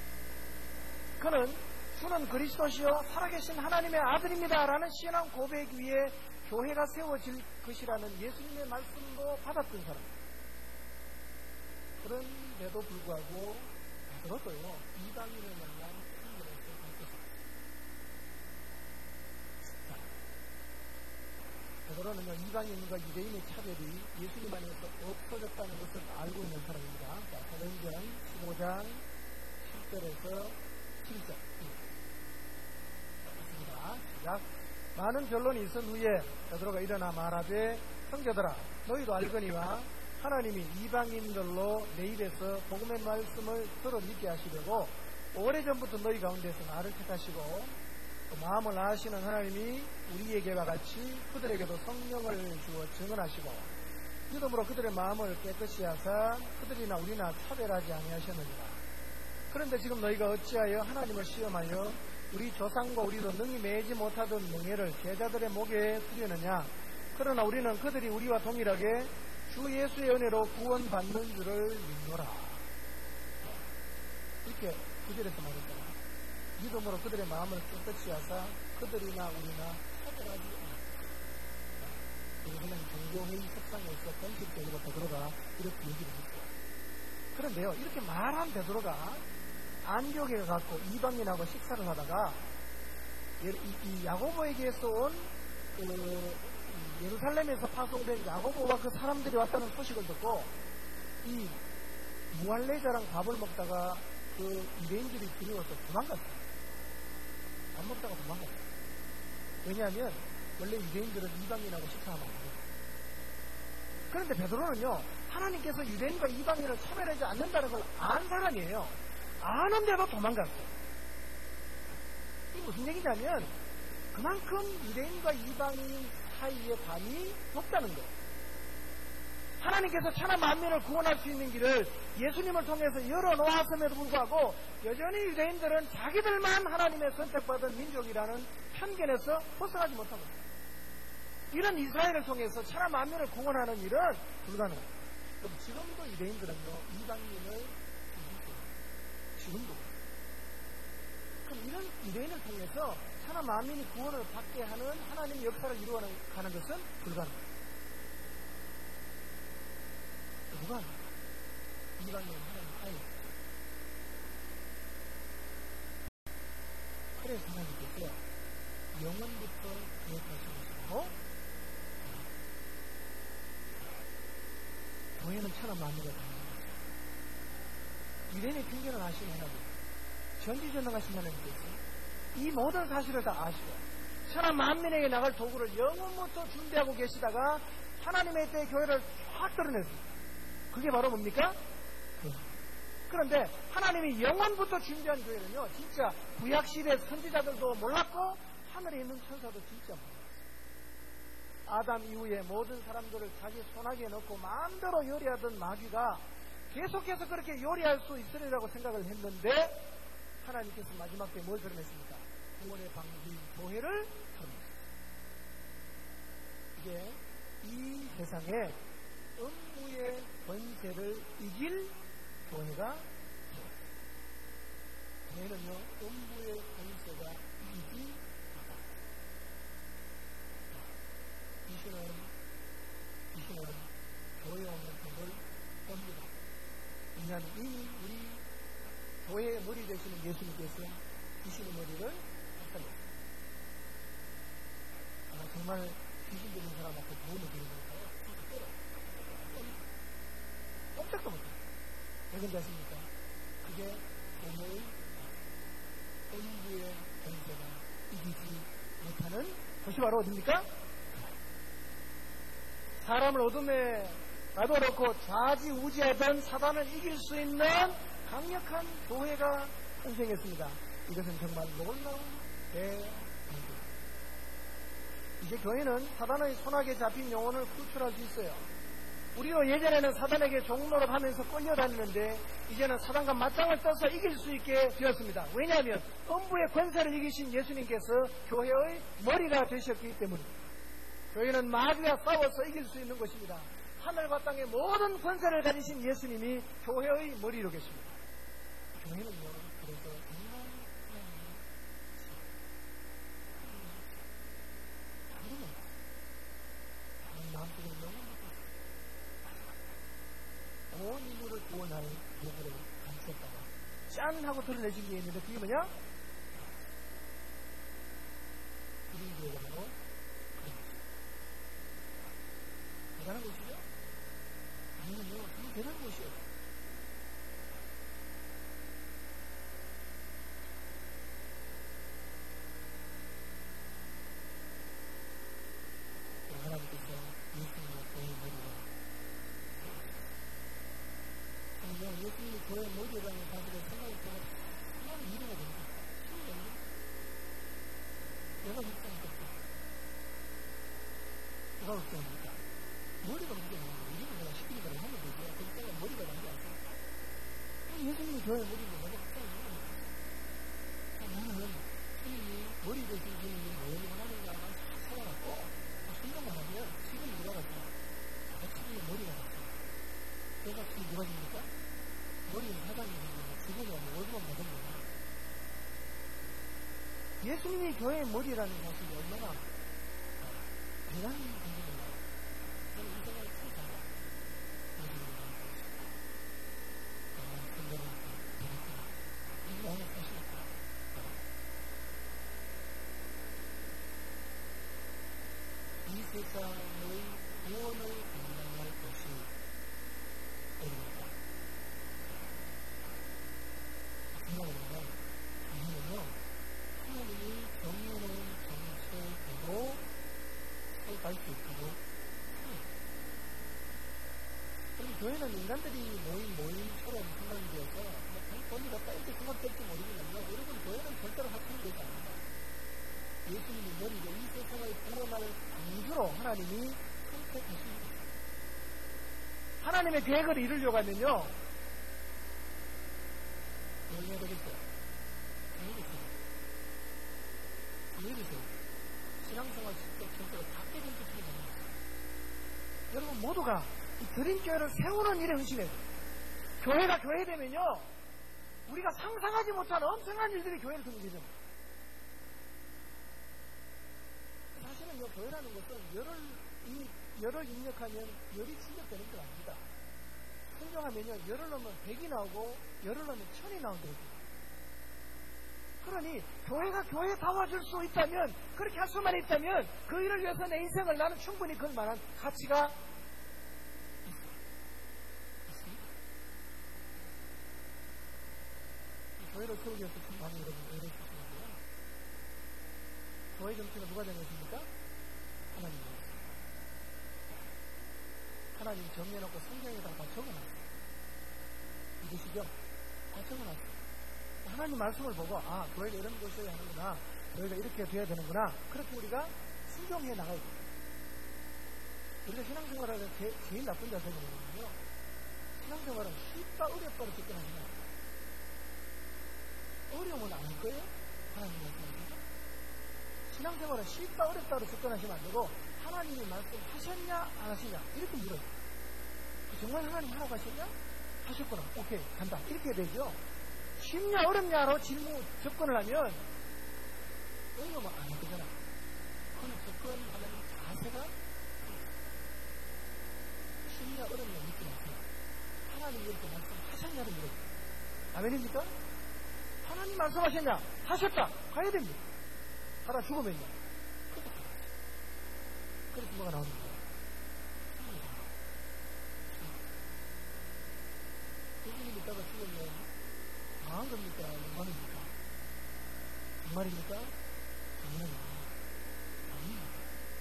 그는 주는 그리스도시요 살아계신 하나님의 아들입니다 라는 신앙 고백 위에 교회가 세워질 것이라는 예수님의 말씀도 받았던 사람. 그런데도 불구하고 베드로도요 이방인을 만난 편견에서 바뀌었습니다. 베드로는요 이방인과 유대인의 차별이 예수님 안에서 없어졌다는 것을 알고 있는 사람입니다. 자, 사도행전 15장 7절에서 7절 맞습니다. 시작. 많은 변론이 있은 후에 베드로가 일어나 말하되 형제들아 너희도 알거니와 하나님이 이방인들로 내 입에서 복음의 말씀을 들어 믿게 하시려고 오래전부터 너희 가운데서 나를 택하시고 마음을 아시는 하나님이 우리에게와 같이 그들에게도 성령을 주어 증언하시고 믿음으로 그들의 마음을 깨끗이 하사 그들이나 우리나 차별하지 아니하셨느니라. 그런데 지금 너희가 어찌하여 하나님을 시험하여 우리 조상과 우리도 능히 매지 못하던 명예를 제자들의 목에 두려느냐. 그러나 우리는 그들이 우리와 동일하게 주 예수의 은혜로 구원받는 줄을 믿노라. 이렇게 구절에서 말했잖아요. 믿음으로 그들의 마음을 깨끗이 하사 그들이나 우리나 차별하지 않았다. 이것은 종교회의 석상에서 공식적으로 베드로가 이렇게 얘기를 했어요. 그런데요 이렇게 말한 베드로가 안디옥에 가서 이방인하고 식사를 하다가 이 야고보에게서 온 예루살렘에서 파송된 야고보와 그 사람들이 왔다는 소식을 듣고 이 무할레자랑 밥을 먹다가 그 유대인들이 두려워서 도망갔어요. 밥 먹다가 도망갔어요. 왜냐하면 원래 유대인들은 이방인하고 식사하면 안 돼요. 그런데 베드로는요 하나님께서 유대인과 이방인을 차별하지 않는다는 걸 안 사람이에요. 아는데도 도망갔어요. 이게 무슨 얘기냐면 그만큼 유대인과 이방인 사이의 반이 높다는 거예요. 하나님께서 천하 만민을 구원할 수 있는 길을 예수님을 통해서 열어놓았음에도 불구하고 여전히 유대인들은 자기들만 하나님의 선택받은 민족이라는 편견에서 벗어나지 못하고 있어요. 이런 이스라엘을 통해서 천하 만민을 구원하는 일은 불가능해요. 그럼 지금도 유대인들은요 이방인을 지금도 그럼 이런 유대인을 통해서 천하 만민이 구원을 받게 하는 하나님의 역사를 이루어가는 것은 불가능해요. 누가 합니까? 이방인은 하나님 아예 그래서 하나님께서 영원부터 계획하시고 교회는 천하 만민을 갖는 거죠. 유대인의 편견을 아시는 하나님, 전지전능하신 하나님께서 이 모든 사실을 다 아시고 천하 만민에게 나갈 도구를 영원부터 준비하고 계시다가 하나님의 때의 교회를 확 드러냈습니다. 그게 바로 뭡니까? 그런데 하나님이 영원부터 준비한 교회는요 진짜 구약시대 선지자들도 몰랐고 하늘에 있는 천사도 진짜 몰랐어요. 아담 이후에 모든 사람들을 자기 손아귀에 넣고 마음대로 요리하던 마귀가 계속해서 그렇게 요리할 수 있으리라고 생각을 했는데 하나님께서 마지막 때 뭘 드러냈습니까? 구원의 방법인 교회를 드러냈습니다. 이게 이 세상에 음부의 권세를 이길 교회가 되었습니다. 교회는요, 음부의 권세가 이기지 못합니다. 귀신은 교회에 오는 법을 봅니다. 왜냐하면 이미 우리 교회의 머리 되시는 예수님께서 귀신의 머리를 박살냈습니다. 정말 귀신 들린 사람한테 도움을 드리는 거예요. 꼼짝도 못해요. 왜 그런지 아십니까? 그게 교회의 음부의 권세가 이기지 못하는 것이 바로 어딥니까? 사람을 어둠에 놔둬놓고 좌지우지하던 사단을 이길 수 있는 강력한 교회가 탄생했습니다. 이것은 정말 놀라운 대단입니다. 이제 교회는 사단의 손아귀에 잡힌 영혼을 구출할 수 있어요. 우리도 예전에는 사단에게 종노릇하면서 끌려다니는데 이제는 사단과 맞짱을 떠서 이길 수 있게 되었습니다. 왜냐하면 음부의 권세를 이기신 예수님께서 교회의 머리가 되셨기 때문입니다. 교회는 마귀와 싸워서 이길 수 있는 것입니다. 하늘과 땅의 모든 권세를 가지신 예수님이 교회의 머리로 계십니다. 교회는요, 그래서 정말 하나님의 마음속에 너무 온 인류를 구원할 도구를 감췄다가 짠 하고 드러내신 게 있는데 그게 뭐냐? 그린 교회가 바로 대단한 것이죠? 아니면요, 정말 대단한 것이에요. 하나님께서 예수님의 교회의 머리가 되었습니다. 예수님의 교회의 머리라는 단어를 생각해보면 정말 이해가 됩니다. 신기합니다. 내가 걱정했겠다. 누가 걱정합니까? 머리가 문제는 이름을 내가 시키는 대로 하면 되죠. 그때가 머리가 나지 않습니까? 예수님이 교회의 머리를 내가 걱정해요. 나는 주님이 머리 대신 주님이 뭘 원하는가 찾아갖고 생각만 하면 지금 누가 같아? 주님의 머리가 같아. 내가 지금 누가 됩니까? 머리는 사장이 되는 죽으면 월급만 받은 거야. 예수님이 교회의 머리라는 사실이 얼마나 대단한 일인가. 저는 이 생각을 참 잘해요. 정말 선배는 되겠구나. 이 마음을 사실했구나. 이 세상의 구원을 감당할 것이 어디입니까? 생각해보면 우리는요, 하나님이 정의로운 정체대로 살아갈 수 있도록 그럼 교회는 인간들이 모임처럼 생각이 되어서 돈이 없다 이렇게 생각될지 모르겠는데 여러분, 교회는 절대로 합치면 되지 않습니다. 예수님이 머리로 이 세상을 구원할 방주로 하나님이 선택하십니다. 하나님의 계획을 이루려고 하면요, 뭘 해야 되겠어요? 이해되세요? 신앙생활 전체가 다 깨진 뜻이 되는 거예요. 여러분 모두가 이 드림교회를 세우는 일에 헌신해요. 교회가 교회되면요, 우리가 상상하지 못한 엄청난 일들이 교회를 통해집니다. 사실은 교회라는 것은 열을 입력하면 열이 충족되는 건 아닙니다. 성경하면요, 열을 넣으면 100이 나오고 열을 넣으면 1000이 나온다고. 그러니 교회가 교회다워줄 수 있다면, 그렇게 할 수만 있다면 그 일을 위해서 내 인생을 나는 충분히 걸 만한 가치가 있습니다. 교회를 세우기 위해서 참 많이 여러분 애를 쓰시는데요, 교회 정치가 누가 정했습니까? 하나님이었습니다. 하나님 정해놓고 성경에다가 다 적어놨어요. 믿으시죠? 다 적어놨어요. 하나님 말씀을 보고, 아, 교회가 이런 것을 하는구나, 교회가 이렇게 돼야 되는구나, 그렇게 우리가 순종해 나가야 돼요. 우리가 신앙생활하는 제일 나쁜 자세가 뭐냐면요. 신앙생활은 쉽다 어렵다로 접근하시면 안 돼요. 어려움은 안 할 거예요? 하나님 말씀하시죠? 신앙생활은 쉽다 어렵다로 접근하시면 안 되고 하나님이 말씀하셨냐 안 하시냐 이렇게 물어요. 정말 하나님 하라고 하셨냐? 하셨구나. 오케이 간다. 이렇게 되죠. 쉽냐 어렵냐로 질문 접근을 하면 어려우면 안 할 거잖아. 그럼 접근하는 자세가 쉽냐 어렵냐 묻지 마세요. 하나님 이렇게 말씀하셨냐를 물어요. 아멘입니까? 하나님 말씀하셨냐? 하셨다. 가야 됩니다. 가다 죽으면요. 그래서 뭐가 나오는 거예요? 예수님 있다가 죽으면 망한 겁니까? 영광입니까? 정말입니까? 아니요. 아니요.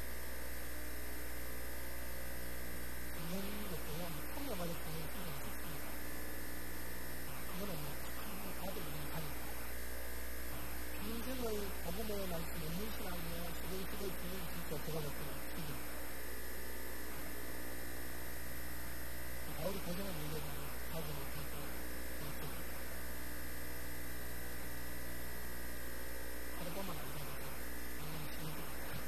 죽는 것도요, 성령만의 공을 신경 썼습니다. 그거는 착한 아들이 가니까. 평생을 복음의 말씀에 문신하며 시골시골 주는 진짜 제가 볼 때는 죽입니다. 바울이 고생한 일들을 하지 못하고 그렇습니다. 하루밤만 안 자고 당연히 쉬는 것 같아요.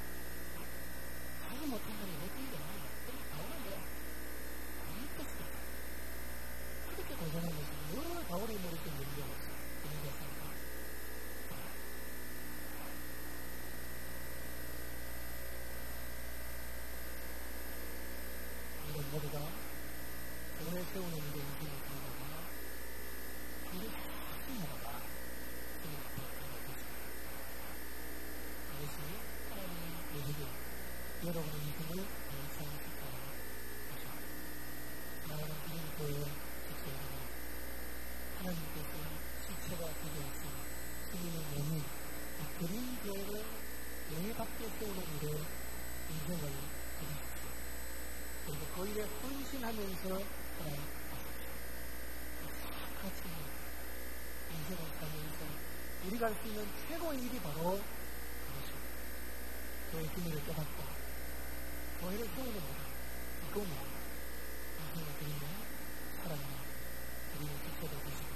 하지 못한 사람이 못 뛰는 게 아니에요. 그럼 바울은 뭐야? 안 믿겠어요. 그렇게 고생하면서 늘 바울이 모르게 연결했어요. 연결했습니다. 이런 모두가 오래 세우는 게 인생의 길이가 우리 하나님마다 생각하고 있습니다. 이것이 하나님의 얘기를 여러분의 인생을 완성시키는 것입니다. 나라는 그린 교회의 직세 여러분, 하나님께서 실체가 되어 있으니 스님의 몸이 그린 교회를 내 밖에 세우는 일에 인생을 드리십시오. 그리고 그 일에 헌신하면서 살아가십시오. 같이 인생을 살면서 우리가 할 수 있는 최고의 일이 바로 그것입니다. 교회의 비밀을 깨닫고 교회를 세우는 거다. 이거는 인생을 드리는 사랑이나 드리는 직세가 되십시오.